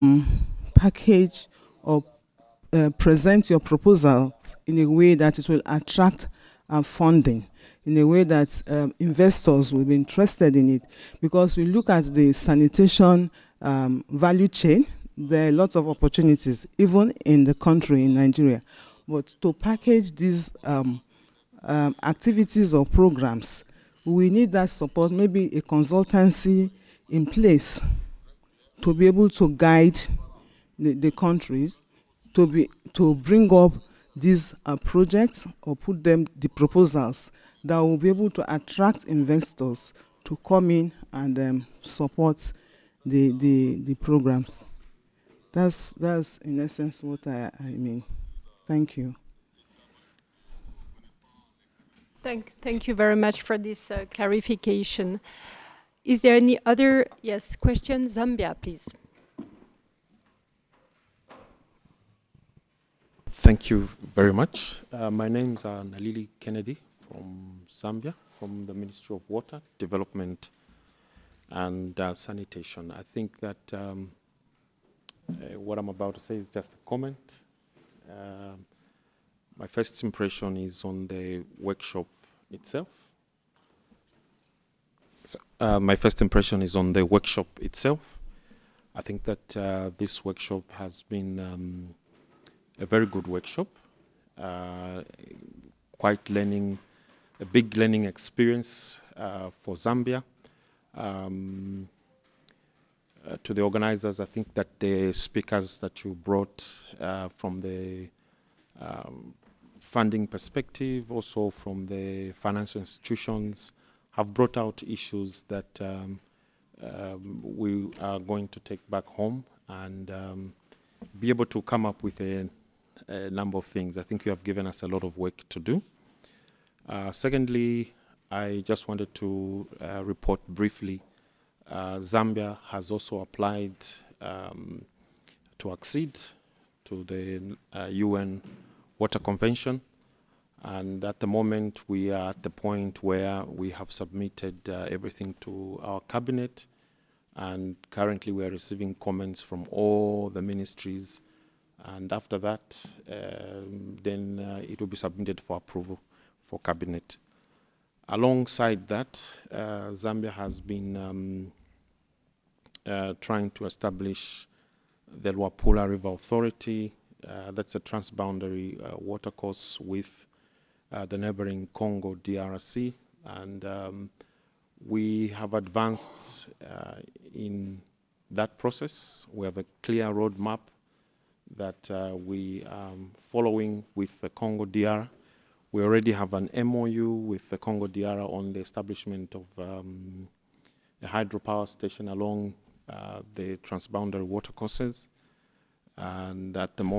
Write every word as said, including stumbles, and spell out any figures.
um, package or uh, present your proposals in a way that it will attract uh, funding, in a way that um, investors will be interested in it. Because we look at the sanitation um, value chain, there are lots of opportunities, even in the country, in Nigeria. But to package these um, um, activities or programs, we need that support, maybe a consultancy in place to be able to guide the, the countries to be to bring up these uh, projects or put them the proposals that will be able to attract investors to come in and um, support the, the the programs. That's that's in essence what I, I mean. Thank you. Thank, thank you very much for this uh, clarification. Is there any other, yes, question? Zambia, please. Thank you very much. Uh, my name is uh, Nalili Kennedy from Zambia, from the Ministry of Water, Development and uh, Sanitation. I think that um, uh, what I'm about to say is just a comment. Um my first impression is on the workshop itself. So, uh, my first impression is on the workshop itself. I think that uh, this workshop has been um, a very good workshop, uh, quite learning, a big learning experience uh, for Zambia. Um, uh, to the organizers, I think that the speakers that you brought uh, from the um, funding perspective, also from the financial institutions, have brought out issues that um, um, we are going to take back home and um, be able to come up with a, a number of things. I think you have given us a lot of work to do. Uh, secondly, I just wanted to uh, report briefly, uh, Zambia has also applied um, to accede to the uh, U N Water Convention. And at the moment, we are at the point where we have submitted uh, everything to our cabinet. And currently, we are receiving comments from all the ministries. And after that, um, then uh, it will be submitted for approval for cabinet. Alongside that, uh, Zambia has been um, uh, trying to establish the Luapula River Authority. Uh, that's a transboundary uh, watercourse with uh, the neighboring Congo D R C. And um, we have advanced uh, in that process. We have a clear roadmap that uh, we are following with the Congo D R. We already have an M O U with the Congo D R on the establishment of um, a hydropower station along uh, the transboundary watercourses. And at the moment,